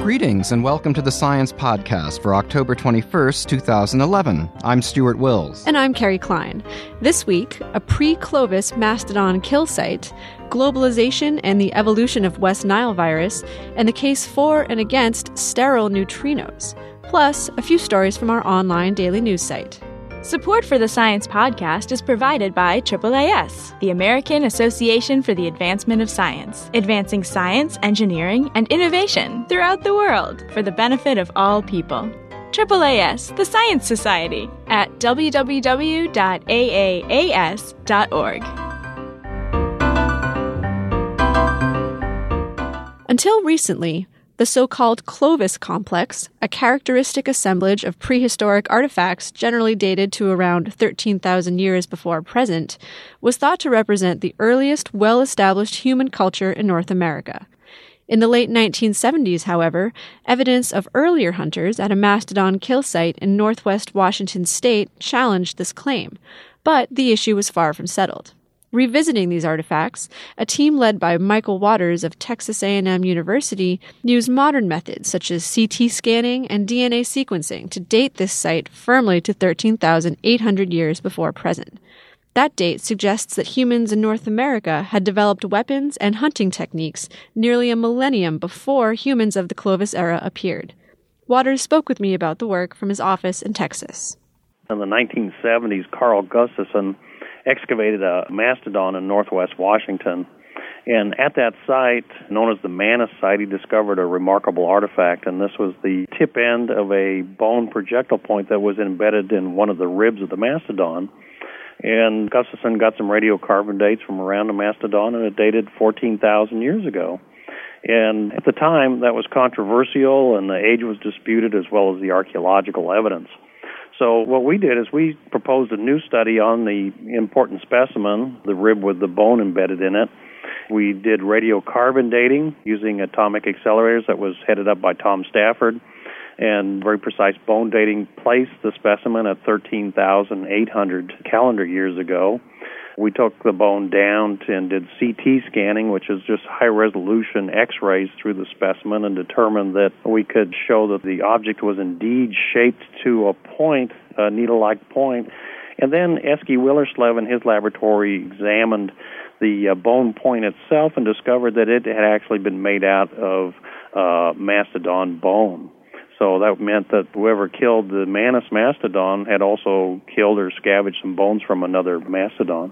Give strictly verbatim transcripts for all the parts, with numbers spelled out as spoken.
Greetings and welcome to the Science Podcast for October twenty-first, twenty eleven. I'm Stuart Wills. And I'm Carrie Klein. This week, a pre-Clovis mastodon kill site, globalization and the evolution of West Nile virus, and the case for and against sterile neutrinos. Plus, a few stories from our online daily news site. Support for the Science Podcast is provided by triple A S, the American Association for the Advancement of Science, advancing science, engineering, and innovation throughout the world for the benefit of all people. triple A S, the Science Society, at w w w dot a a a s dot org. Until recently, the so-called Clovis complex, a characteristic assemblage of prehistoric artifacts generally dated to around thirteen thousand years before present, was thought to represent the earliest well-established human culture in North America. In the late nineteen seventies, however, evidence of earlier hunters at a mastodon kill site in northwest Washington state challenged this claim, but the issue was far from settled. Revisiting these artifacts, a team led by Michael Waters of Texas A and M University used modern methods such as C T scanning and D N A sequencing to date this site firmly to thirteen thousand eight hundred years before present. That date suggests that humans in North America had developed weapons and hunting techniques nearly a millennium before humans of the Clovis era appeared. Waters spoke with me about the work from his office in Texas. In the nineteen seventies, Carl Gustafson excavated a mastodon in northwest Washington. And at that site, known as the Manus site, he discovered a remarkable artifact, and this was the tip end of a bone projectile point that was embedded in one of the ribs of the mastodon. And Gustafson got some radiocarbon dates from around the mastodon, and it dated fourteen thousand years ago. And at the time, that was controversial, and the age was disputed, as well as the archaeological evidence. So what we did is we proposed a new study on the important specimen, the rib with the bone embedded in it. We did radiocarbon dating using atomic accelerators that was headed up by Tom Stafford, and very precise bone dating placed the specimen at thirteen thousand eight hundred calendar years ago. We took the bone down and did C T scanning, which is just high-resolution X-rays through the specimen, and determined that we could show that the object was indeed shaped to a point, a needle-like point. And then Eske Willerslev in his laboratory examined the uh, bone point itself and discovered that it had actually been made out of uh, mastodon bone. So that meant that whoever killed the Manus mastodon had also killed or scavenged some bones from another mastodon.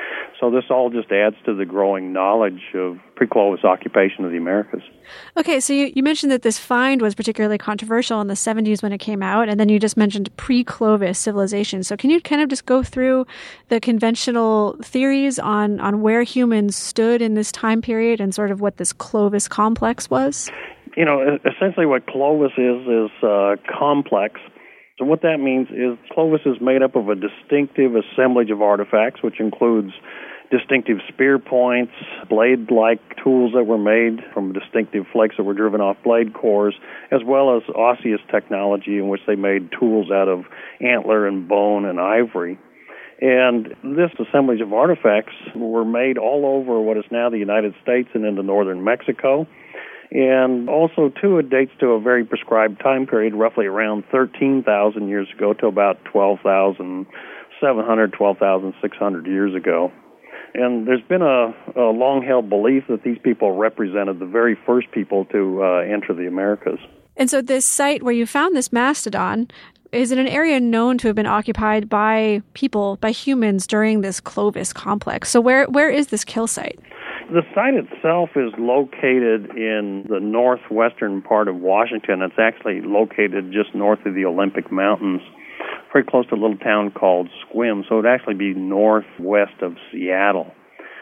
So this all just adds to the growing knowledge of pre-Clovis occupation of the Americas. Okay, so you, you mentioned that this find was particularly controversial in the seventies when it came out, and then you just mentioned pre-Clovis civilization. So can you kind of just go through the conventional theories on, on where humans stood in this time period and sort of what this Clovis complex was? You know, essentially what Clovis is is uh, complex. So what that means is Clovis is made up of a distinctive assemblage of artifacts, which includes distinctive spear points, blade-like tools that were made from distinctive flakes that were driven off blade cores, as well as osseous technology in which they made tools out of antler and bone and ivory. And this assemblage of artifacts were made all over what is now the United States and into northern Mexico. And also, too, it dates to a very prescribed time period, roughly around thirteen thousand years ago to about twelve thousand seven hundred, twelve thousand six hundred years ago. And there's been a, a long-held belief that these people represented the very first people to uh, enter the Americas. And so this site where you found this mastodon is in an area known to have been occupied by people, by humans, during this Clovis complex. So where where is this kill site? The site itself is located in the northwestern part of Washington. It's actually located just north of the Olympic Mountains, very close to a little town called Sequim, so it would actually be northwest of Seattle.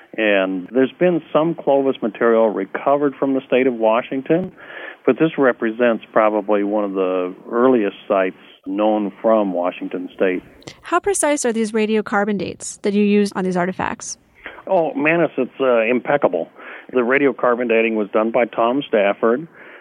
And there's been some Clovis material recovered from the state of Washington, but this represents probably one of the earliest sites known from Washington state. How precise are these radiocarbon dates that you used on these artifacts? Oh, Manus, it's uh, impeccable. The radiocarbon dating was done by Tom Stafford.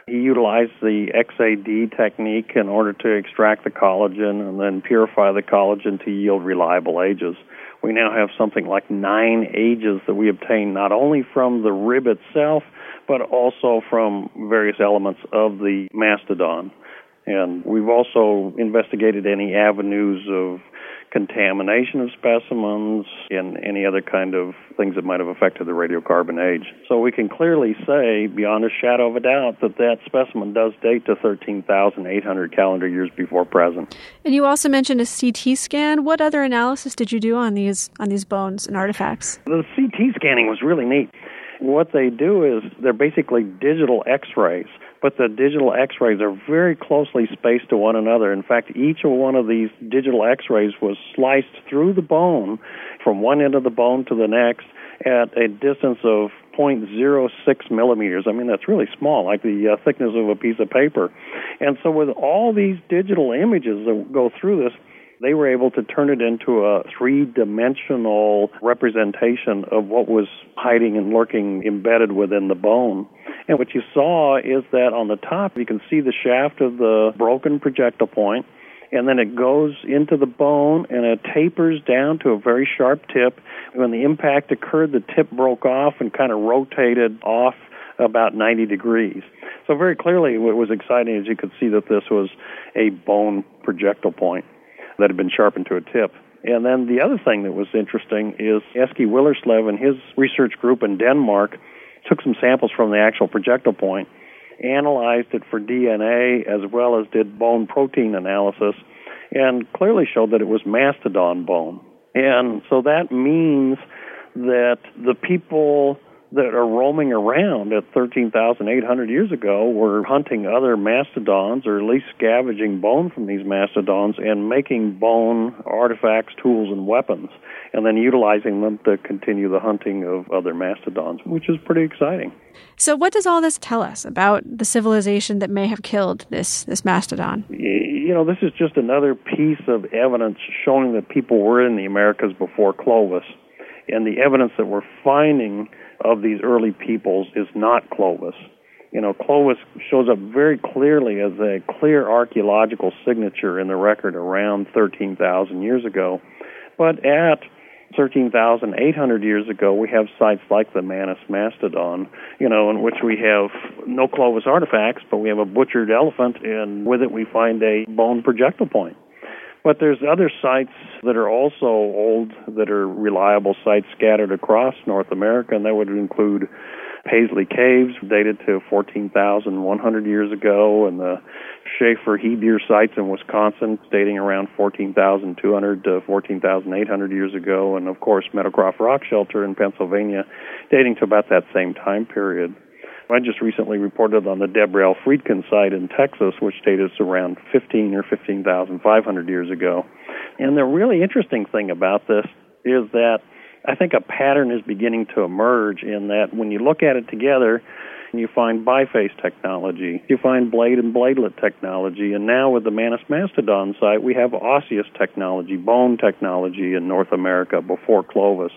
He utilized the X A D technique in order to extract the collagen and then purify the collagen to yield reliable ages. We now have something like nine ages that we obtain not only from the rib itself, but also from various elements of the mastodon. And we've also investigated any avenues of contamination of specimens and any other kind of things that might have affected the radiocarbon age. So we can clearly say, beyond a shadow of a doubt, that that specimen does date to thirteen thousand eight hundred calendar years before present. And you also mentioned a C T scan. What other analysis did you do on these on these bones and artifacts? The C T scanning was really neat. What they do is they're basically digital X-rays, but the digital X-rays are very closely spaced to one another. In fact, each one of these digital X-rays was sliced through the bone from one end of the bone to the next at a distance of zero point zero six millimeters. I mean, that's really small, like the uh, thickness of a piece of paper. And so with all these digital images that go through this, they were able to turn it into a three-dimensional representation of what was hiding and lurking embedded within the bone. And what you saw is that on the top, you can see the shaft of the broken projectile point, and then it goes into the bone, and it tapers down to a very sharp tip. When the impact occurred, the tip broke off and kind of rotated off about ninety degrees. So very clearly, what was exciting is you could see that this was a bone projectile point that had been sharpened to a tip. And then the other thing that was interesting is Eske Willerslev and his research group in Denmark took some samples from the actual projectile point, analyzed it for D N A, as well as did bone protein analysis, and clearly showed that it was mastodon bone. And so that means that the people that are roaming around at thirteen thousand eight hundred years ago were hunting other mastodons, or at least scavenging bone from these mastodons and making bone artifacts, tools, and weapons, and then utilizing them to continue the hunting of other mastodons, which is pretty exciting. So what does all this tell us about the civilization that may have killed this, this mastodon? You know, this is just another piece of evidence showing that people were in the Americas before Clovis, and the evidence that we're finding of these early peoples is not Clovis. You know, Clovis shows up very clearly as a clear archaeological signature in the record around thirteen thousand years ago. But at thirteen thousand eight hundred years ago, we have sites like the Manus Mastodon, you know, in which we have no Clovis artifacts, but we have a butchered elephant, and with it we find a bone projectile point. But there's other sites that are also old, that are reliable sites scattered across North America, and that would include Paisley Caves, dated to fourteen thousand one hundred years ago, and the Schaefer-Hebeer sites in Wisconsin, dating around fourteen thousand two hundred to fourteen thousand eight hundred years ago, and of course Meadowcroft Rock Shelter in Pennsylvania, dating to about that same time period. I just recently reported on the Deborah L. Friedkin site in Texas, which dated around fifteen or fifteen thousand five hundred years ago. And the really interesting thing about this is that I think a pattern is beginning to emerge in that when you look at it together, you find biface technology, you find blade and bladelet technology, and now with the Manus Mastodon site, we have osseous technology, bone technology in North America before Clovis.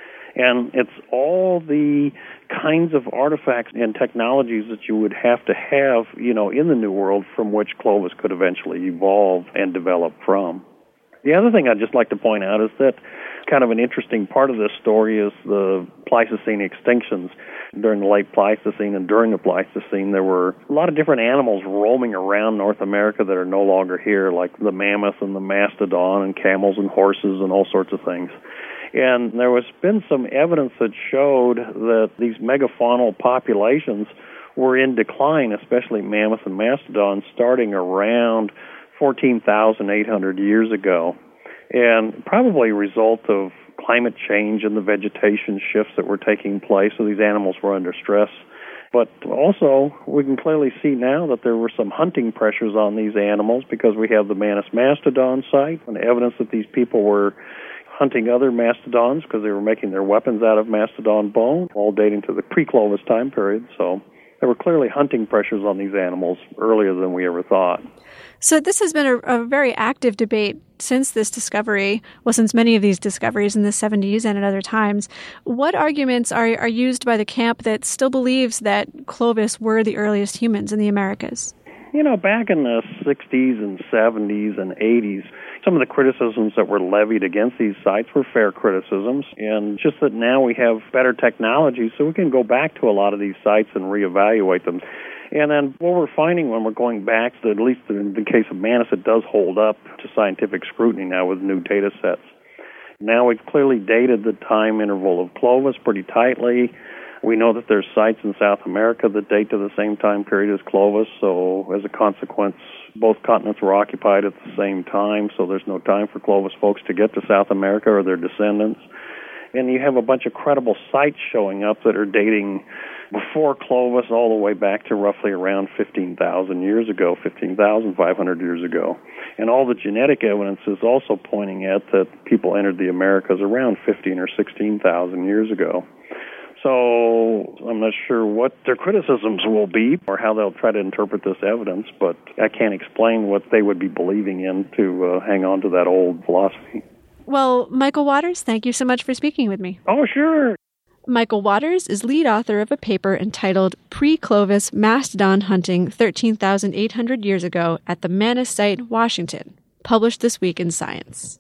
And it's all the kinds of artifacts and technologies that you would have to have, you know, in the New World from which Clovis could eventually evolve and develop from. The other thing I'd just like to point out is that kind of an interesting part of this story is the Pleistocene extinctions. During the late Pleistocene and during the Pleistocene, there were a lot of different animals roaming around North America that are no longer here, like the mammoth and the mastodon and camels and horses and all sorts of things. And there has been some evidence that showed that these megafaunal populations were in decline, especially mammoth and mastodon, starting around fourteen thousand eight hundred years ago, and probably a result of climate change and the vegetation shifts that were taking place, so these animals were under stress. But also, we can clearly see now that there were some hunting pressures on these animals because we have the Manus Mastodon site and evidence that these people were hunting other mastodons because they were making their weapons out of mastodon bone, all dating to the pre-Clovis time period. So there were clearly hunting pressures on these animals earlier than we ever thought. So this has been a, a very active debate since this discovery, well, since many of these discoveries in the seventies and at other times. What arguments are, are used by the camp that still believes that Clovis were the earliest humans in the Americas? You know, back in the sixties and seventies and eighties, some of the criticisms that were levied against these sites were fair criticisms, and just that now we have better technology so we can go back to a lot of these sites and reevaluate them. And then what we're finding when we're going back, to, at least in the case of Manus, it does hold up to scientific scrutiny now with new data sets. Now we've clearly dated the time interval of Clovis pretty tightly. We know that there's sites in South America that date to the same time period as Clovis, so as a consequence, both continents were occupied at the same time, so there's no time for Clovis folks to get to South America or their descendants. And you have a bunch of credible sites showing up that are dating before Clovis all the way back to roughly around fifteen thousand years ago, fifteen thousand five hundred years ago. And all the genetic evidence is also pointing at that people entered the Americas around fifteen or sixteen thousand years ago. So I'm not sure what their criticisms will be or how they'll try to interpret this evidence, but I can't explain what they would be believing in to uh, hang on to that old philosophy. Well, Michael Waters, thank you so much for speaking with me. Oh, sure. Michael Waters is lead author of a paper entitled Pre-Clovis Mastodon Hunting thirteen thousand eight hundred Years Ago at the Manus Site, Washington, published this week in Science.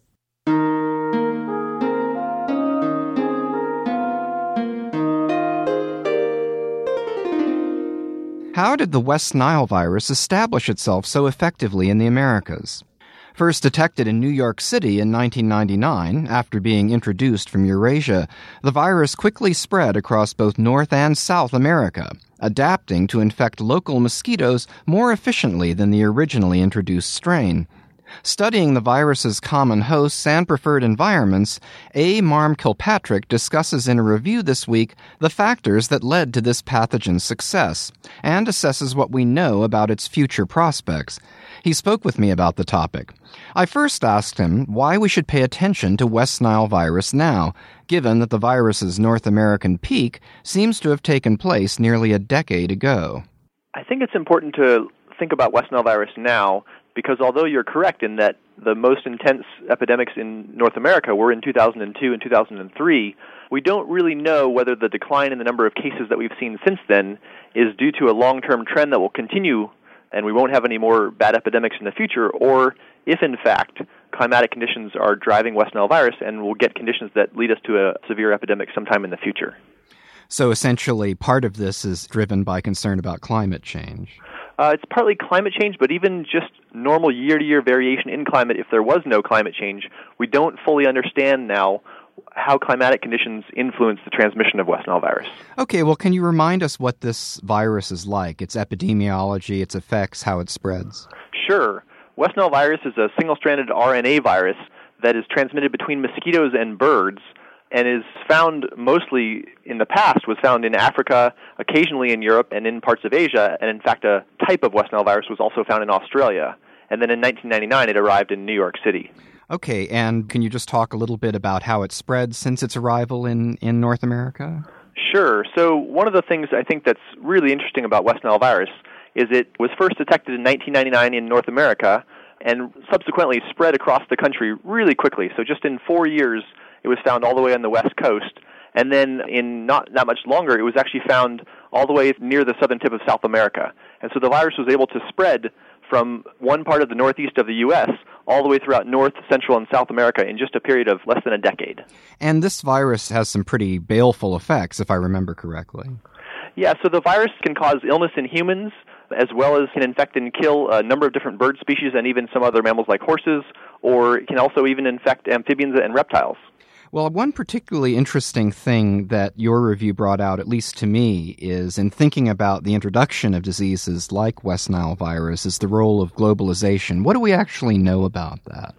How did the West Nile virus establish itself so effectively in the Americas? First detected in New York City in nineteen ninety-nine, after being introduced from Eurasia, the virus quickly spread across both North and South America, adapting to infect local mosquitoes more efficiently than the originally introduced strain. Studying the virus's common hosts and preferred environments, A. Marm Kilpatrick discusses in a review this week the factors that led to this pathogen's success, and assesses what we know about its future prospects. He spoke with me about the topic. I first asked him why we should pay attention to West Nile virus now, given that the virus's North American peak seems to have taken place nearly a decade ago. I think it's important to think about West Nile virus now, because although you're correct in that the most intense epidemics in North America were in two thousand two and two thousand three, we don't really know whether the decline in the number of cases that we've seen since then is due to a long-term trend that will continue and we won't have any more bad epidemics in the future, or if, in fact, climatic conditions are driving West Nile virus and we'll get conditions that lead us to a severe epidemic sometime in the future. So essentially, part of this is driven by concern about climate change. Uh, it's partly climate change, but even just normal year-to-year variation in climate, if there was no climate change, we don't fully understand now how climatic conditions influence the transmission of West Nile virus. Okay, well, can you remind us what this virus is like, its epidemiology, its effects, how it spreads? Sure. West Nile virus is a single-stranded R N A virus that is transmitted between mosquitoes and birds, and is found mostly, in the past, was found in Africa, occasionally in Europe, and in parts of Asia. And in fact, a type of West Nile virus was also found in Australia. And then in nineteen ninety-nine, it arrived in New York City. Okay, and can you just talk a little bit about how it spread since its arrival in, in North America? Sure. So one of the things I think that's really interesting about West Nile virus is it was first detected in nineteen ninety-nine in North America and subsequently spread across the country really quickly. So just in four years, it was found all the way on the West Coast, and then in not that much longer, it was actually found all the way near the southern tip of South America. And so the virus was able to spread from one part of the northeast of the U S all the way throughout North, Central, and South America in just a period of less than a decade. And this virus has some pretty baleful effects, if I remember correctly. Yeah, so the virus can cause illness in humans, as well as can infect and kill a number of different bird species and even some other mammals like horses, or it can also even infect amphibians and reptiles. Well, one particularly interesting thing that your review brought out, at least to me, is in thinking about the introduction of diseases like West Nile virus, is the role of globalization. What do we actually know about that?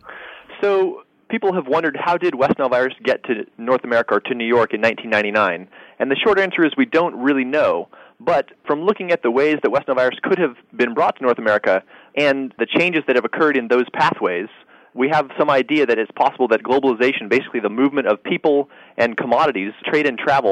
So people have wondered, how did West Nile virus get to North America or to New York in nineteen ninety-nine? And the short answer is we don't really know. But from looking at the ways that West Nile virus could have been brought to North America and the changes that have occurred in those pathways, we have some idea that it's possible that globalization, basically the movement of people and commodities, trade and travel,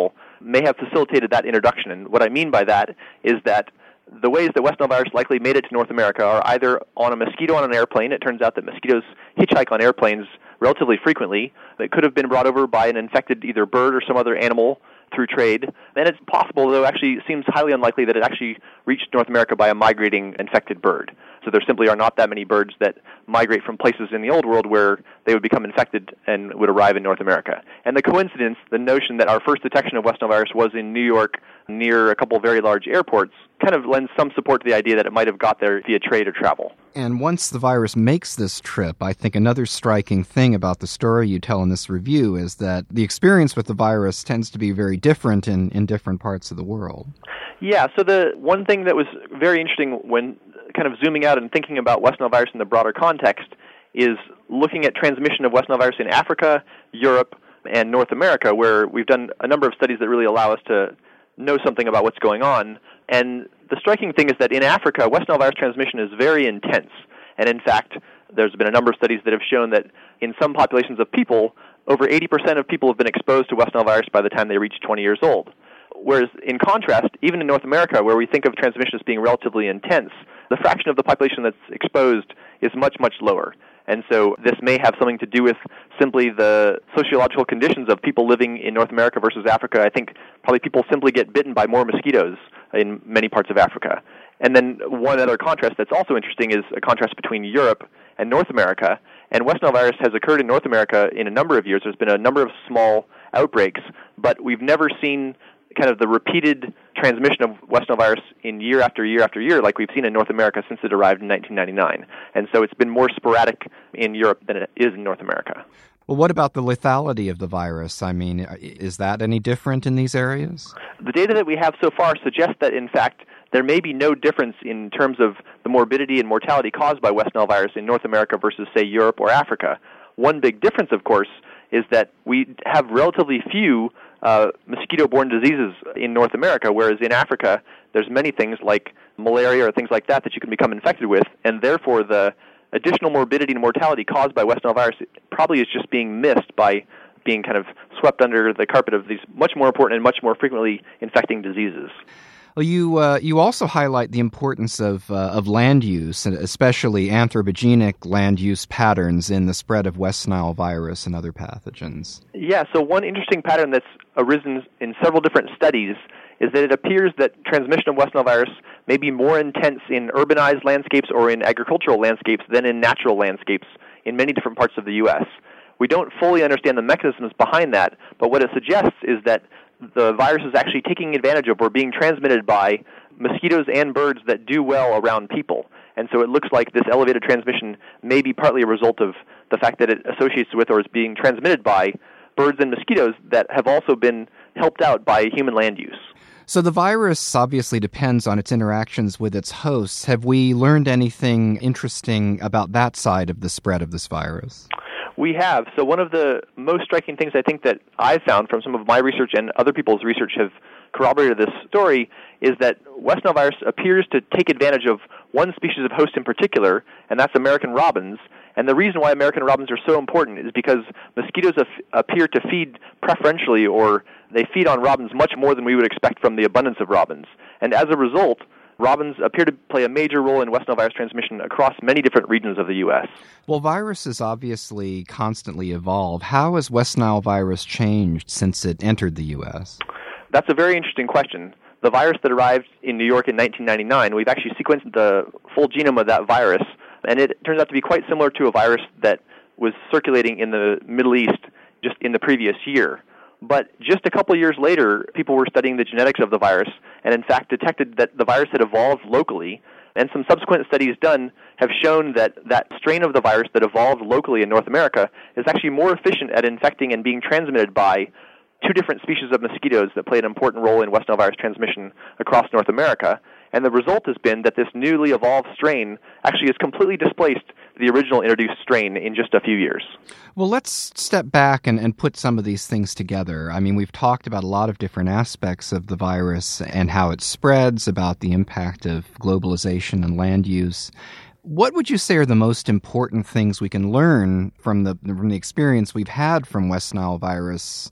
may have facilitated that introduction. And what I mean by that is that the ways that West Nile virus likely made it to North America are either on a mosquito on an airplane. It turns out that mosquitoes hitchhike on airplanes relatively frequently. It could have been brought over by an infected either bird or some other animal through trade. And it's possible, though actually it seems highly unlikely, that it actually reached North America by a migrating infected bird. So there simply are not that many birds that migrate from places in the Old World where they would become infected and would arrive in North America. And the coincidence, the notion that our first detection of West Nile virus was in New York near a couple of very large airports, kind of lends some support to the idea that it might have got there via trade or travel. And once the virus makes this trip, I think another striking thing about the story you tell in this review is that the experience with the virus tends to be very different in, in different parts of the world. Yeah, so the one thing that was very interesting when kind of zooming out and thinking about West Nile virus in the broader context is looking at transmission of West Nile virus in Africa, Europe, and North America, where we've done a number of studies that really allow us to know something about what's going on. And the striking thing is that in Africa, West Nile virus transmission is very intense. And in fact, there's been a number of studies that have shown that in some populations of people, over eighty percent of people have been exposed to West Nile virus by the time they reach twenty years old. Whereas in contrast, even in North America, where we think of transmission as being relatively intense, the fraction of the population that's exposed is much, much lower. And so this may have something to do with simply the sociological conditions of people living in North America versus Africa. I think probably people simply get bitten by more mosquitoes in many parts of Africa. And then one other contrast that's also interesting is a contrast between Europe and North America. And West Nile virus has occurred in North America in a number of years. There's been a number of small outbreaks, but we've never seen kind of the repeated transmission of West Nile virus in year after year after year like we've seen in North America since it arrived in nineteen ninety-nine. And so it's been more sporadic in Europe than it is in North America. Well, what about the lethality of the virus? I mean, is that any different in these areas? The data that we have so far suggests that, in fact, there may be no difference in terms of the morbidity and mortality caused by West Nile virus in North America versus, say, Europe or Africa. One big difference, of course, is that we have relatively few uh, mosquito-borne diseases in North America, whereas in Africa, there's many things like malaria or things like that that you can become infected with, and therefore the additional morbidity and mortality caused by West Nile virus probably is just being missed by being kind of swept under the carpet of these much more important and much more frequently infecting diseases. Well, you uh, you also highlight the importance of uh, of land use, especially anthropogenic land use patterns in the spread of West Nile virus and other pathogens. Yeah, so one interesting pattern that's arisen in several different studies is that it appears that transmission of West Nile virus may be more intense in urbanized landscapes or in agricultural landscapes than in natural landscapes in many different parts of the U S. We don't fully understand the mechanisms behind that, but what it suggests is that the virus is actually taking advantage of or being transmitted by mosquitoes and birds that do well around people. And so it looks like this elevated transmission may be partly a result of the fact that it associates with or is being transmitted by birds and mosquitoes that have also been helped out by human land use. So the virus obviously depends on its interactions with its hosts. Have we learned anything interesting about that side of the spread of this virus? We have. So one of the most striking things I think that I've found from some of my research and other people's research have corroborated this story is that West Nile virus appears to take advantage of one species of host in particular, and that's American robins. And the reason why American robins are so important is because mosquitoes af- appear to feed preferentially, or they feed on robins much more than we would expect from the abundance of robins. And as a result, robins appear to play a major role in West Nile virus transmission across many different regions of the U S. Well, viruses obviously constantly evolve. How has West Nile virus changed since it entered the U S? That's a very interesting question. The virus that arrived in New York in nineteen ninety-nine, we've actually sequenced the full genome of that virus, and it turns out to be quite similar to a virus that was circulating in the Middle East just in the previous year. But just a couple years later, people were studying the genetics of the virus and in fact detected that the virus had evolved locally. And some subsequent studies done have shown that that strain of the virus that evolved locally in North America is actually more efficient at infecting and being transmitted by two different species of mosquitoes that play an important role in West Nile virus transmission across North America. And the result has been that this newly evolved strain actually has completely displaced the original introduced strain in just a few years. Well, let's step back and, and put some of these things together. I mean, we've talked about a lot of different aspects of the virus and how it spreads, about the impact of globalization and land use. What would you say are the most important things we can learn from the from the experience we've had from West Nile virus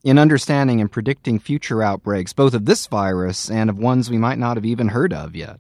in understanding and predicting future outbreaks, both of this virus and of ones we might not have even heard of yet?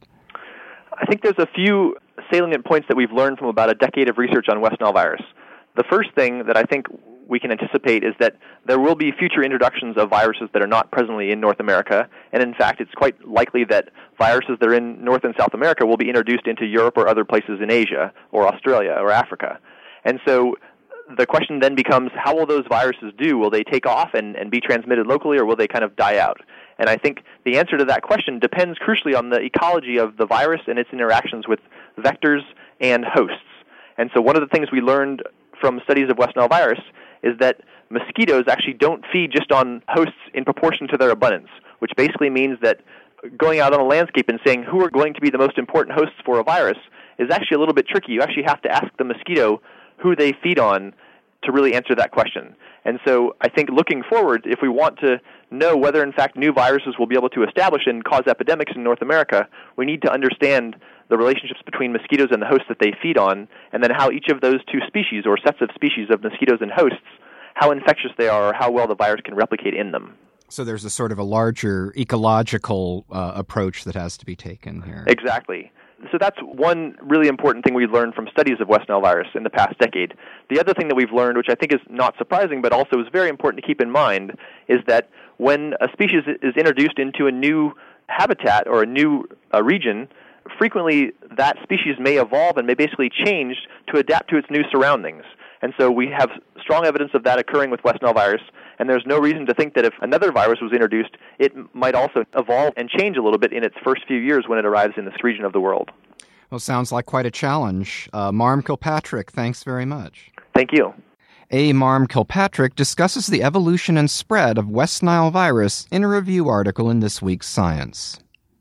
I think there's a few salient points that we've learned from about a decade of research on West Nile virus. The first thing that I think we can anticipate is that there will be future introductions of viruses that are not presently in North America, and in fact, it's quite likely that viruses that are in North and South America will be introduced into Europe or other places in Asia or Australia or Africa. And so the question then becomes, how will those viruses do? Will they take off and, and be transmitted locally, or will they kind of die out? And I think the answer to that question depends crucially on the ecology of the virus and its interactions with vectors and hosts. And so one of the things we learned from studies of West Nile virus is that mosquitoes actually don't feed just on hosts in proportion to their abundance, which basically means that going out on a landscape and saying who are going to be the most important hosts for a virus is actually a little bit tricky. You actually have to ask the mosquito who they feed on to really answer that question. And so I think looking forward, if we want to know whether in fact new viruses will be able to establish and cause epidemics in North America, we need to understand the relationships between mosquitoes and the hosts that they feed on, and then how each of those two species or sets of species of mosquitoes and hosts, how infectious they are or how well the virus can replicate in them. So there's a sort of a larger ecological uh, approach that has to be taken here. Exactly. So that's one really important thing we've learned from studies of West Nile virus in the past decade. The other thing that we've learned, which I think is not surprising but also is very important to keep in mind, is that when a species is introduced into a new habitat or a new uh, region, frequently that species may evolve and may basically change to adapt to its new surroundings. And so we have strong evidence of that occurring with West Nile virus, and there's no reason to think that if another virus was introduced, it might also evolve and change a little bit in its first few years when it arrives in this region of the world. Well, sounds like quite a challenge. Uh, Marm Kilpatrick, thanks very much. Thank you. A. Marm Kilpatrick discusses the evolution and spread of West Nile virus in a review article in this week's Science.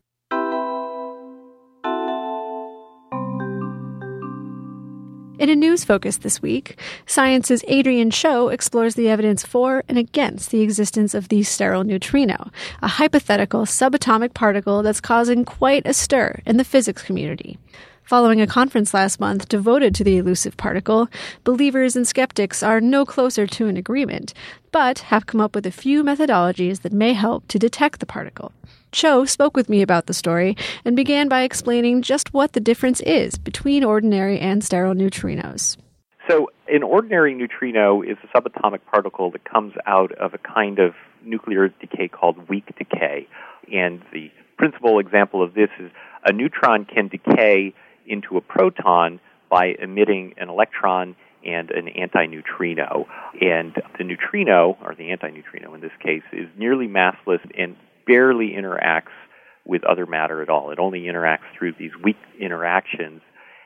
In a news focus this week, Science's Adrian Cho explores the evidence for and against the existence of the sterile neutrino, a hypothetical subatomic particle that's causing quite a stir in the physics community. Following a conference last month devoted to the elusive particle, believers and skeptics are no closer to an agreement, but have come up with a few methodologies that may help to detect the particle. Cho spoke with me about the story and began by explaining just what the difference is between ordinary and sterile neutrinos. So an ordinary neutrino is a subatomic particle that comes out of a kind of nuclear decay called weak decay. And the principal example of this is a neutron can decay into a proton by emitting an electron and an antineutrino. And the neutrino, or the antineutrino in this case, is nearly massless and barely interacts with other matter at all. It only interacts through these weak interactions.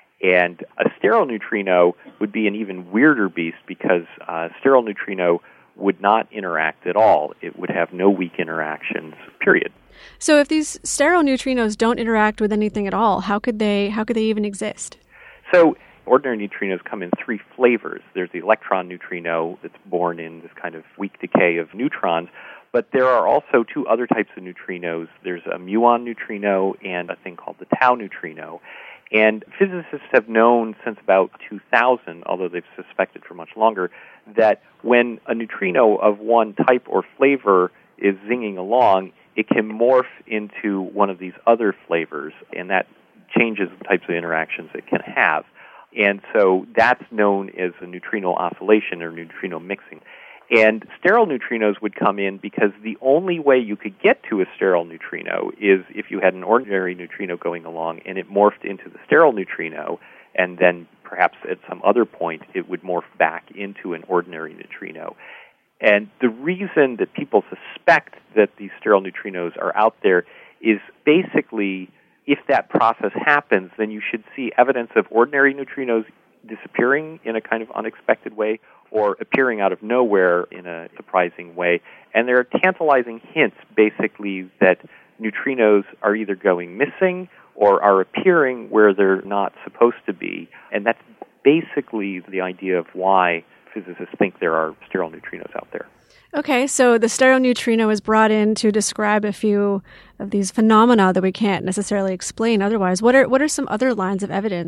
And a sterile neutrino would be an even weirder beast because a sterile neutrino would not interact at all. It would have no weak interactions, period. So if these sterile neutrinos don't interact with anything at all, how could they how could they even exist? So ordinary neutrinos come in three flavors. There's the electron neutrino that's born in this kind of weak decay of neutrons, but there are also two other types of neutrinos. There's a muon neutrino and a thing called the tau neutrino. And physicists have known since about two thousand, although they've suspected for much longer, that when a neutrino of one type or flavor is zinging along, it can morph into one of these other flavors, and that changes the types of interactions it can have. And so that's known as a neutrino oscillation or neutrino mixing. And sterile neutrinos would come in because the only way you could get to a sterile neutrino is if you had an ordinary neutrino going along and it morphed into the sterile neutrino, and then perhaps at some other point it would morph back into an ordinary neutrino. And the reason that people suspect that these sterile neutrinos are out there is basically, if that process happens, then you should see evidence of ordinary neutrinos disappearing in a kind of unexpected way or appearing out of nowhere in a surprising way. And there are tantalizing hints, basically, that neutrinos are either going missing or are appearing where they're not supposed to be. And that's basically the idea of why physicists think there are sterile neutrinos out there. Okay, so the sterile neutrino is brought in to describe a few of these phenomena that we can't necessarily explain otherwise. What are what are some other lines of evidence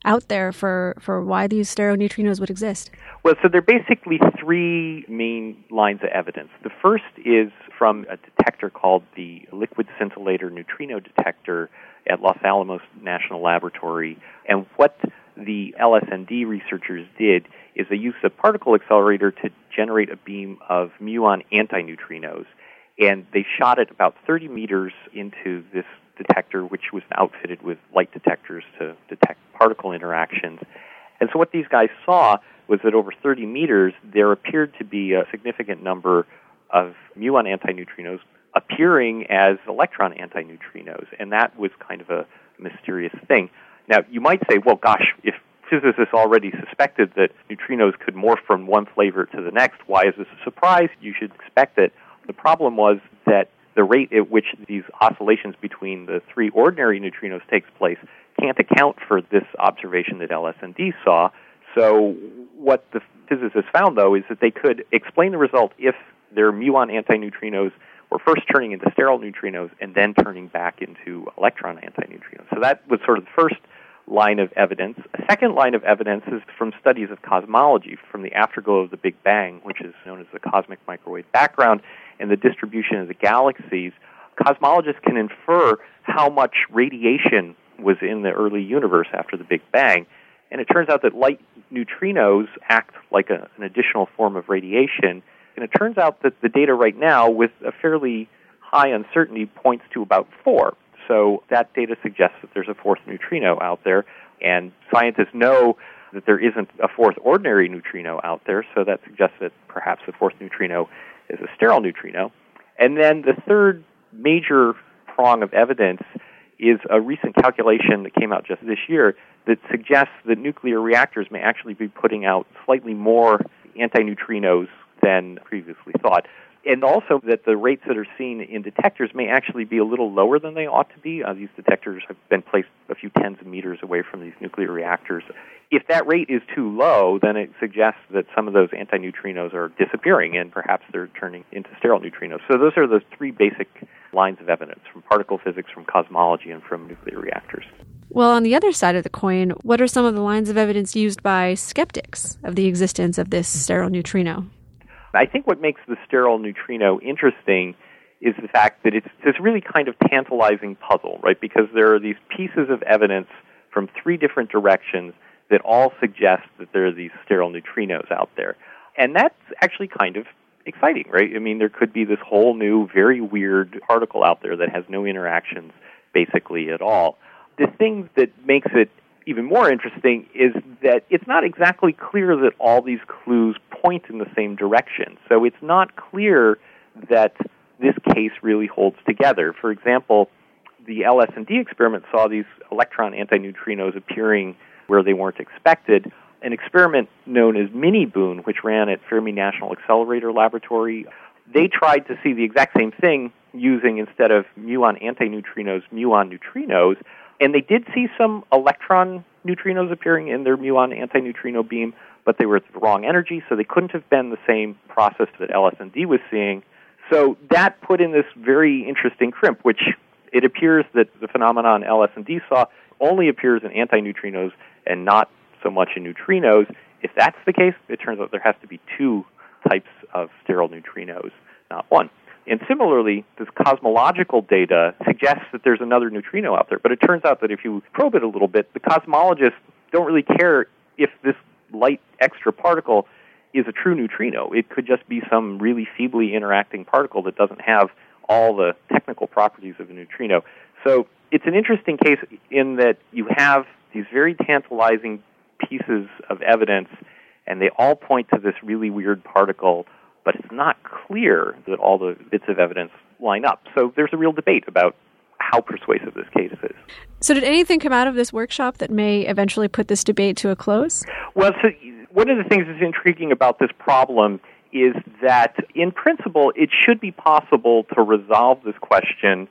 out there for, for why these stereoneutrinos would exist? Well, so there are basically three main lines of evidence. The first is from a detector called the Liquid Scintillator Neutrino Detector at Los Alamos National Laboratory. And what the L S N D researchers did is they used a particle accelerator to generate a beam of muon antineutrinos. And they shot it about thirty meters into this detector, which was outfitted with light detectors to detect particle interactions. And so what these guys saw was that over thirty meters, there appeared to be a significant number of muon antineutrinos appearing as electron antineutrinos, and that was kind of a mysterious thing. Now, you might say, well, gosh, if physicists already suspected that neutrinos could morph from one flavor to the next, why is this a surprise? You should expect it. The problem was that the rate at which these oscillations between the three ordinary neutrinos takes place can't account for this observation that L S N D saw. So what the physicists found, though, is that they could explain the result if their muon antineutrinos were first turning into sterile neutrinos and then turning back into electron antineutrinos. So that was sort of the first line of evidence. A second line of evidence is from studies of cosmology, from the afterglow of the Big Bang, which is known as the cosmic microwave background, and the distribution of the galaxies. Cosmologists can infer how much radiation was in the early universe after the Big Bang. And it turns out that light neutrinos act like a, an additional form of radiation. And it turns out that the data right now, with a fairly high uncertainty, points to about four. So that data suggests that there's a fourth neutrino out there. And scientists know that there isn't a fourth ordinary neutrino out there, so that suggests that perhaps the fourth neutrino is a sterile neutrino. And then the third major prong of evidence is a recent calculation that came out just this year that suggests that nuclear reactors may actually be putting out slightly more antineutrinos than previously thought. And also that the rates that are seen in detectors may actually be a little lower than they ought to be. Uh, these detectors have been placed a few tens of meters away from these nuclear reactors. If that rate is too low, then it suggests that some of those antineutrinos are disappearing and perhaps they're turning into sterile neutrinos. So those are the three basic lines of evidence from particle physics, from cosmology, and from nuclear reactors. Well, on the other side of the coin, what are some of the lines of evidence used by skeptics of the existence of this sterile neutrino? I think what makes the sterile neutrino interesting is the fact that it's this really kind of tantalizing puzzle, right? Because there are these pieces of evidence from three different directions that all suggest that there are these sterile neutrinos out there. And that's actually kind of exciting, right? I mean, there could be this whole new, very weird particle out there that has no interactions basically at all. The thing that makes it even more interesting is that it's not exactly clear that all these clues point in the same direction. So it's not clear that this case really holds together. For example, the L S N D experiment saw these electron antineutrinos appearing where they weren't expected. An experiment known as Mini-BOON, which ran at Fermi National Accelerator Laboratory, they tried to see the exact same thing using, instead of muon antineutrinos, muon neutrinos, and they did see some electron neutrinos appearing in their muon antineutrino beam, but they were at the wrong energy, so they couldn't have been the same process that L S N D was seeing. So that put in this very interesting crimp, which it appears that the phenomenon L S N D saw only appears in antineutrinos and not so much in neutrinos. If that's the case, it turns out there has to be two types of sterile neutrinos, not one. And similarly, this cosmological data suggests that there's another neutrino out there. But it turns out that if you probe it a little bit, the cosmologists don't really care if this light extra particle is a true neutrino. It could just be some really feebly interacting particle that doesn't have all the technical properties of a neutrino. So it's an interesting case in that you have these very tantalizing pieces of evidence, and they all point to this really weird particle, but it's not clear that all the bits of evidence line up. So there's a real debate about how persuasive this case is. So did anything come out of this workshop that may eventually put this debate to a close? Well, so one of the things that's intriguing about this problem is that, in principle, it should be possible to resolve this question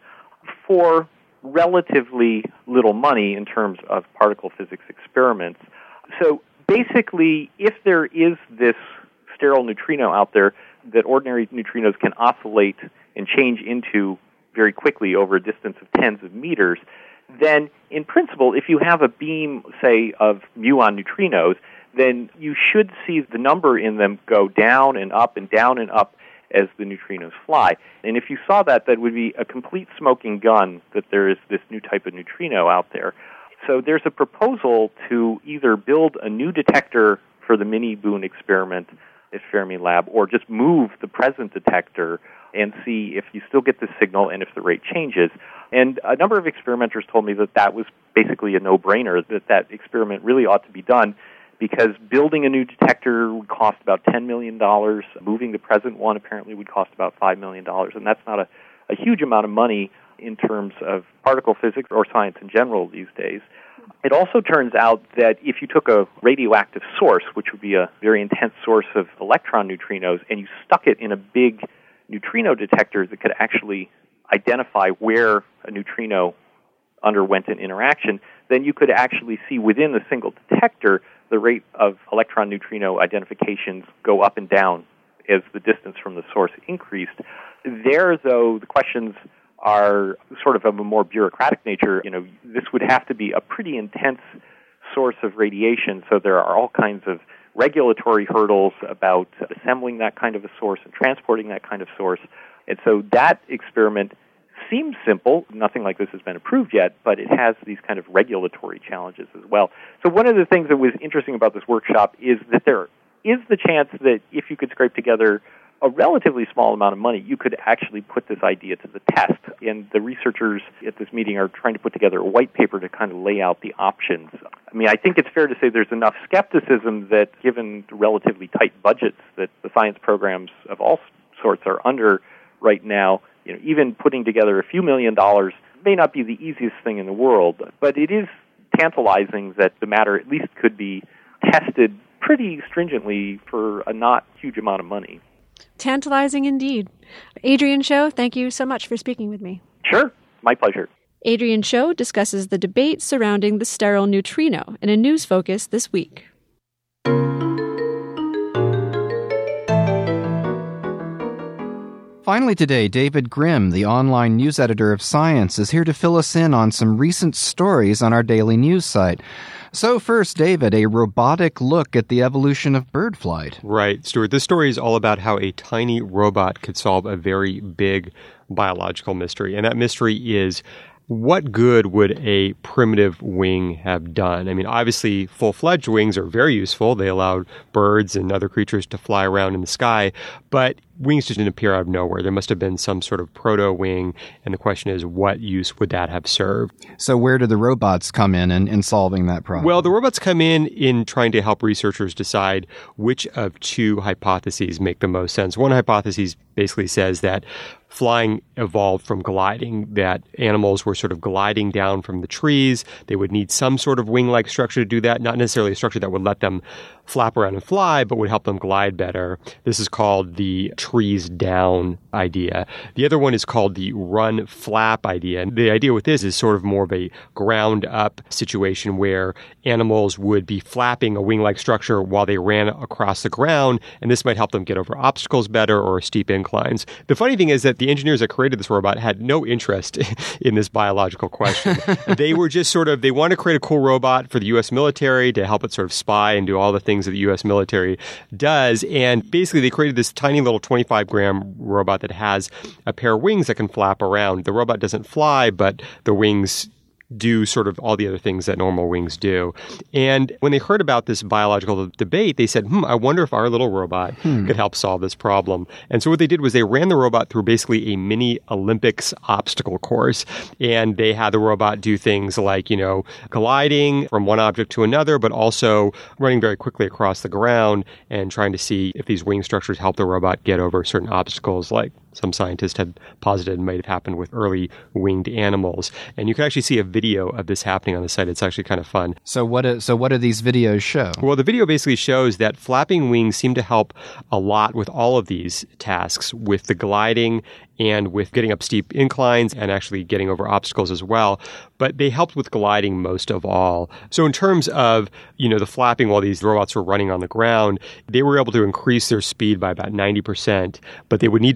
for relatively little money in terms of particle physics experiments. So basically, if there is this sterile neutrino out there that ordinary neutrinos can oscillate and change into very quickly over a distance of tens of meters, then in principle, if you have a beam, say, of muon neutrinos, then you should see the number in them go down and up and down and up as the neutrinos fly. And if you saw that, that would be a complete smoking gun that there is this new type of neutrino out there. So there's a proposal to either build a new detector for the mini Boone experiment at Fermilab, or just move the present detector and see if you still get the signal and if the rate changes. And a number of experimenters told me that that was basically a no-brainer, that that experiment really ought to be done, because building a new detector would cost about ten million dollars. Moving the present one apparently would cost about five million dollars, and that's not a, a huge amount of money in terms of particle physics or science in general these days. It also turns out that if you took a radioactive source, which would be a very intense source of electron neutrinos, and you stuck it in a big neutrino detector that could actually identify where a neutrino underwent an interaction, then you could actually see within the single detector the rate of electron neutrino identifications go up and down as the distance from the source increased. There, though, the questions are sort of of a more bureaucratic nature. You know, this would have to be a pretty intense source of radiation, so there are all kinds of regulatory hurdles about assembling that kind of a source and transporting that kind of source. And so that experiment seems simple. Nothing like this has been approved yet, but it has these kind of regulatory challenges as well. So one of the things that was interesting about this workshop is that there is the chance that if you could scrape together a relatively small amount of money, you could actually put this idea to the test. And the researchers at this meeting are trying to put together a white paper to kind of lay out the options. I mean, I think it's fair to say there's enough skepticism that given the relatively tight budgets that the science programs of all sorts are under right now, you know, even putting together a few million dollars may not be the easiest thing in the world, but it is tantalizing that the matter at least could be tested pretty stringently for a not huge amount of money. Tantalizing indeed. Adrian Cho, thank you so much for speaking with me. Sure, my pleasure. Adrian Cho discusses the debate surrounding the sterile neutrino in a news focus this week. Finally today, David Grimm, the online news editor of Science, is here to fill us in on some recent stories on our daily news site. So first, David, a robotic look at the evolution of bird flight. Right, Stuart. This story is all about how a tiny robot could solve a very big biological mystery. And that mystery is, what good would a primitive wing have done? I mean, obviously, full-fledged wings are very useful. They allow birds and other creatures to fly around in the sky. But wings just didn't appear out of nowhere. There must have been some sort of proto-wing, and the question is, what use would that have served? So where do the robots come in, in in solving that problem? Well, the robots come in in trying to help researchers decide which of two hypotheses make the most sense. One hypothesis basically says that flying evolved from gliding, that animals were sort of gliding down from the trees. They would need some sort of wing-like structure to do that, not necessarily a structure that would let them flap around and fly, but would help them glide better. This is called the trees down idea. The other one is called the run flap idea. And the idea with this is sort of more of a ground up situation where animals would be flapping a wing-like structure while they ran across the ground, and this might help them get over obstacles better or steep inclines. The funny thing is that the engineers that created this robot had no interest in this biological question. They were just sort of, they wanted to create a cool robot for the U S military to help it sort of spy and do all the things that the U S military does. And basically they created this tiny little twenty-five gram robot that has a pair of wings that can flap around. The robot doesn't fly, but the wings do sort of all the other things that normal wings do. And when they heard about this biological debate, they said, hmm, I wonder if our little robot hmm. could help solve this problem. And so what they did was they ran the robot through basically a mini Olympics obstacle course. And they had the robot do things like, you know, gliding from one object to another, but also running very quickly across the ground and trying to see if these wing structures help the robot get over certain obstacles, like some scientists had posited might have happened with early winged animals. And you can actually see a video of this happening on the site. It's actually kind of fun. So what do, so what do these videos show? Well, the video basically shows that flapping wings seem to help a lot with all of these tasks, with the gliding and with getting up steep inclines and actually getting over obstacles as well. But they helped with gliding most of all. So in terms of, you know, the flapping while these robots were running on the ground, they were able to increase their speed by about ninety percent, but they would need to increase their speed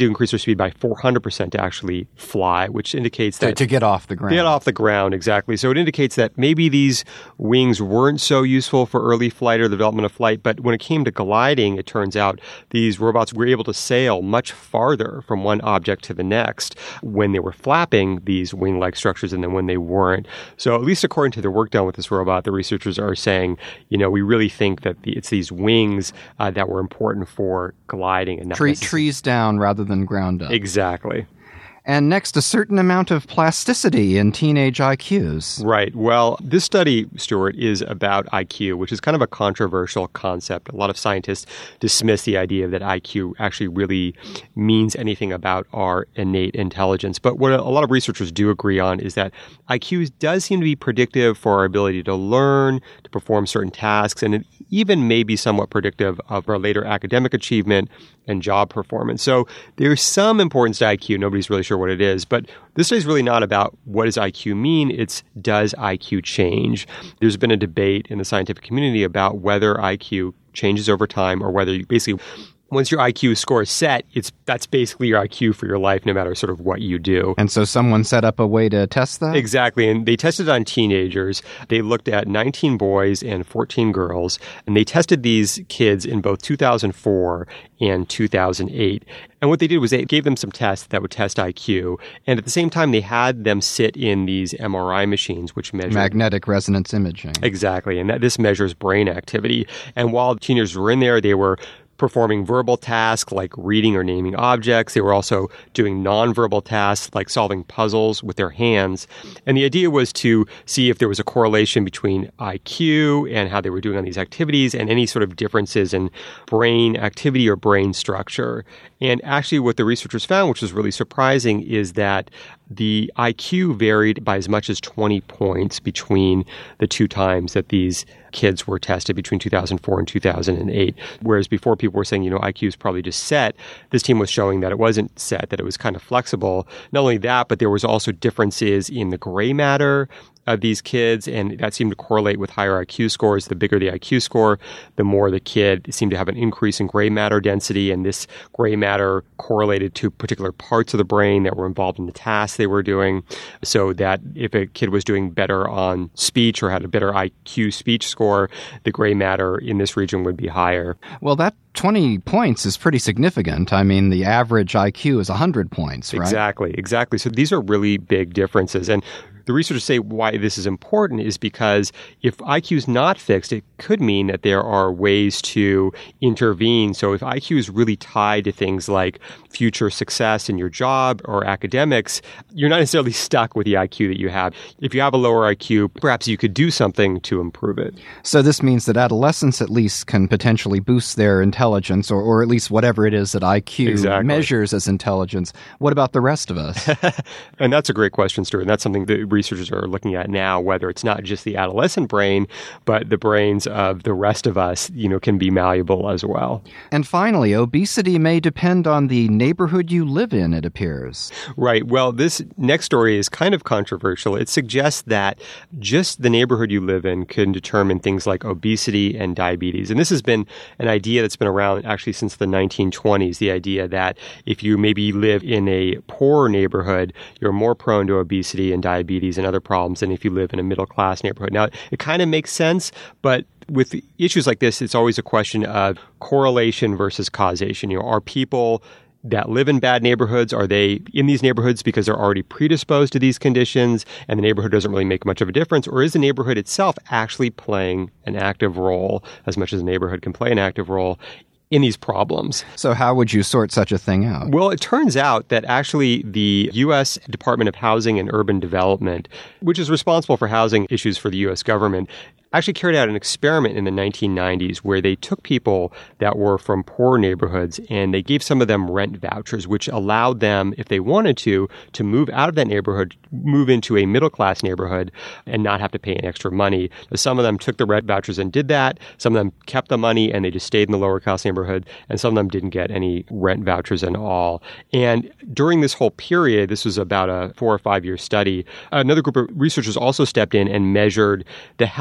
speed by four hundred percent to actually fly, which indicates that... To, to get off the ground. Get off the ground, exactly. So it indicates that maybe these wings weren't so useful for early flight or the development of flight, but when it came to gliding, it turns out these robots were able to sail much farther from one object to the next when they were flapping these wing-like structures and then when they weren't. So at least according to the work done with this robot, the researchers are saying, you know, we really think that the, it's these wings uh, that were important for gliding and not Tree, necessarily... trees down rather than ground up. Exactly. And next, a certain amount of plasticity in teenage I Qs. Right. Well, this study, Stuart, is about I Q, which is kind of a controversial concept. A lot of scientists dismiss the idea that I Q actually really means anything about our innate intelligence. But what a lot of researchers do agree on is that I Q does seem to be predictive for our ability to learn, to perform certain tasks, and it even may be somewhat predictive of our later academic achievement and job performance. So there's some importance to I Q. Nobody's really sure what it is. But this study is really not about what does I Q mean. It's does I Q change? There's been a debate in the scientific community about whether I Q changes over time or whether you basically... Once your I Q score is set, it's that's basically your I Q for your life, no matter sort of what you do. And so someone set up a way to test that? Exactly. And they tested on teenagers. They looked at nineteen boys and fourteen girls, and they tested these kids in both two thousand four and two thousand eight. And what they did was they gave them some tests that would test I Q. And at the same time, they had them sit in these M R I machines, which measure... Magnetic resonance imaging. Exactly. And that this measures brain activity. And while teenagers were in there, they were performing verbal tasks like reading or naming objects. They were also doing nonverbal tasks like solving puzzles with their hands. And the idea was to see if there was a correlation between I Q and how they were doing on these activities and any sort of differences in brain activity or brain structure. And actually what the researchers found, which was really surprising, is that the I Q varied by as much as twenty points between the two times that these kids were tested, between two thousand four and two thousand eight. Whereas before people were saying, you know, I Q is probably just set, this team was showing that it wasn't set, that it was kind of flexible. Not only that, but there was also differences in the gray matter of these kids, and that seemed to correlate with higher I Q scores. The bigger the I Q score, the more the kid seemed to have an increase in gray matter density, and this gray matter correlated to particular parts of the brain that were involved in the tasks they were doing, so that if a kid was doing better on speech or had a better I Q speech score, the gray matter in this region would be higher. Well, that twenty points is pretty significant. I mean, the average I Q is one hundred points, right? Exactly, exactly. So these are really big differences. And the researchers say why this is important is because if I Q is not fixed, it could mean that there are ways to intervene. So if I Q is really tied to things like future success in your job or academics, you're not necessarily stuck with the I Q that you have. If you have a lower I Q, perhaps you could do something to improve it. So this means that adolescents at least can potentially boost their intelligence, or, or at least whatever it is that I Q exactly. measures as intelligence. What about the rest of us? And that's a great question, Stuart. And that's something that researchers are looking at now, whether it's not just the adolescent brain, but the brains of the rest of us, you know, can be malleable as well. And finally, obesity may depend on the neighborhood you live in, it appears. Right. Well, this next story is kind of controversial. It suggests that just the neighborhood you live in can determine things like obesity and diabetes. And this has been an idea that's been around actually since the nineteen twenties, the idea that if you maybe live in a poor neighborhood, you're more prone to obesity and diabetes and other problems than if you live in a middle-class neighborhood. Now, it kind of makes sense, but with issues like this, it's always a question of correlation versus causation. You know, are people that live in bad neighborhoods, are they in these neighborhoods because they're already predisposed to these conditions and the neighborhood doesn't really make much of a difference? Or is the neighborhood itself actually playing an active role, as much as the neighborhood can play an active role in these problems? So how would you sort such a thing out? Well, it turns out that actually the U S Department of Housing and Urban Development, which is responsible for housing issues for the U S government, actually carried out an experiment in the nineteen nineties where they took people that were from poor neighborhoods and they gave some of them rent vouchers, which allowed them, if they wanted to, to move out of that neighborhood, move into a middle-class neighborhood and not have to pay any extra money. Some of them took the rent vouchers and did that. Some of them kept the money and they just stayed in the lower-class neighborhood. And some of them didn't get any rent vouchers at all. And during this whole period, this was about a four or five-year study, another group of researchers also stepped in and measured the health of these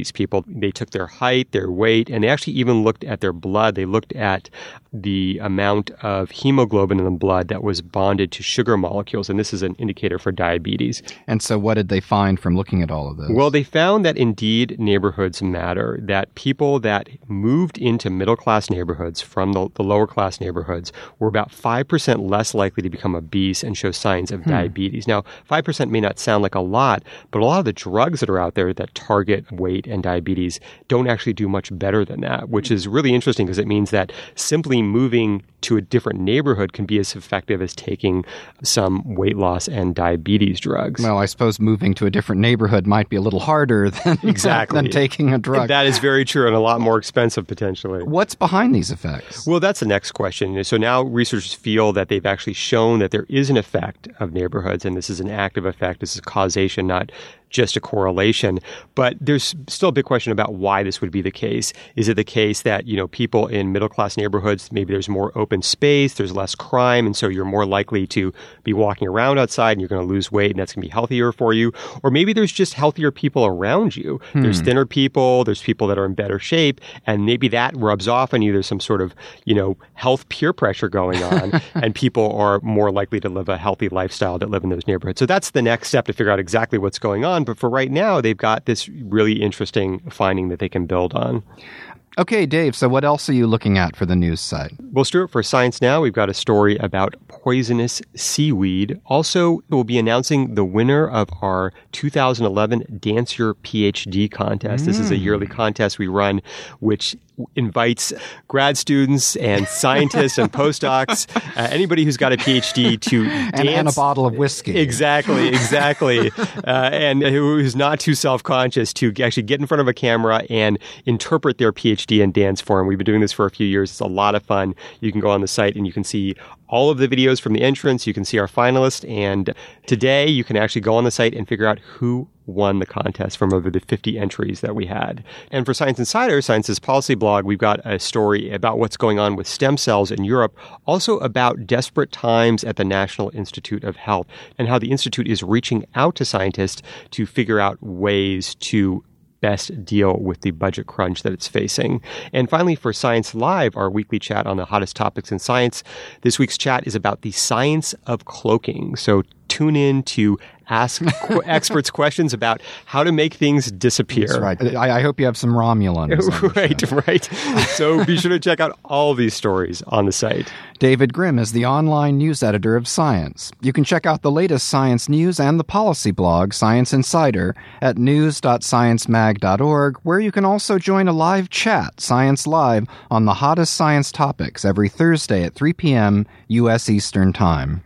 these people. They took their height, their weight, and they actually even looked at their blood. They looked at the amount of hemoglobin in the blood that was bonded to sugar molecules, and this is an indicator for diabetes. And so what did they find from looking at all of this? Well, they found that indeed neighborhoods matter, that people that moved into middle-class neighborhoods from the, the lower-class neighborhoods were about five percent less likely to become obese and show signs of hmm. diabetes. Now, five percent may not sound like a lot, but a lot of the drugs that are out there that target weight and diabetes don't actually do much better than that, which is really interesting because it means that simply moving to a different neighborhood can be as effective as taking some weight loss and diabetes drugs. Well, I suppose moving to a different neighborhood might be a little harder than, exactly. than taking a drug. That is very true and a lot more expensive potentially. What's behind these effects? Well, that's the next question. So now researchers feel that they've actually shown that there is an effect of neighborhoods, and this is an active effect. This is causation, not just a correlation. But there's still a big question about why this would be the case. Is it the case that, you know, people in middle-class neighborhoods, maybe there's more open space, there's less crime, and so you're more likely to be walking around outside and you're going to lose weight and that's going to be healthier for you? Or maybe there's just healthier people around you. Hmm. There's thinner people, there's people that are in better shape, and maybe that rubs off on you. There's some sort of, you know, health peer pressure going on, and people are more likely to live a healthy lifestyle that live in those neighborhoods. So that's the next step to figure out exactly what's going on. But for right now, they've got this really interesting finding that they can build on. Okay, Dave, so what else are you looking at for the news site? Well, Stuart, for Science Now, we've got a story about poisonous seaweed. Also, we'll be announcing the winner of our two thousand eleven Dance Your PhD contest. Mm. This is a yearly contest we run, which invites grad students and scientists and postdocs, uh, anybody who's got a PhD to dance. And, and a bottle of whiskey. Exactly, exactly. uh, and who's not too self-conscious to actually get in front of a camera and interpret their PhD in dance form. We've been doing this for a few years. It's a lot of fun. You can go on the site and you can see all of the videos from the entrance. You can see our finalists. And today you can actually go on the site and figure out who won the contest from over the fifty entries that we had. And for Science Insider, Science's policy blog, we've got a story about what's going on with stem cells in Europe, also about desperate times at the National Institute of Health and how the Institute is reaching out to scientists to figure out ways to best deal with the budget crunch that it's facing. And finally, for Science Live, our weekly chat on the hottest topics in science, this week's chat is about the science of cloaking. So tune in to ask qu- experts questions about how to make things disappear. That's right. I, I hope you have some Romulans. Right, right. So be sure to check out all these stories on the site. David Grimm is the online news editor of Science. You can check out the latest science news and the policy blog, Science Insider, at news dot science mag dot org, where you can also join a live chat, Science Live, on the hottest science topics every Thursday at three p.m. U S Eastern Time.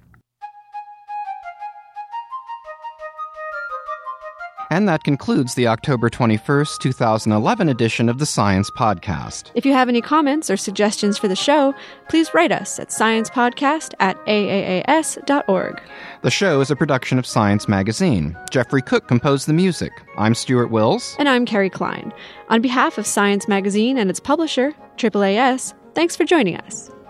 And that concludes the October twenty-first, twenty eleven edition of the Science Podcast. If you have any comments or suggestions for the show, please write us at sciencepodcast at a a a s dot org. The show is a production of Science Magazine. Jeffrey Cook composed the music. I'm Stuart Wills. And I'm Carrie Klein. On behalf of Science Magazine and its publisher, triple A S, thanks for joining us.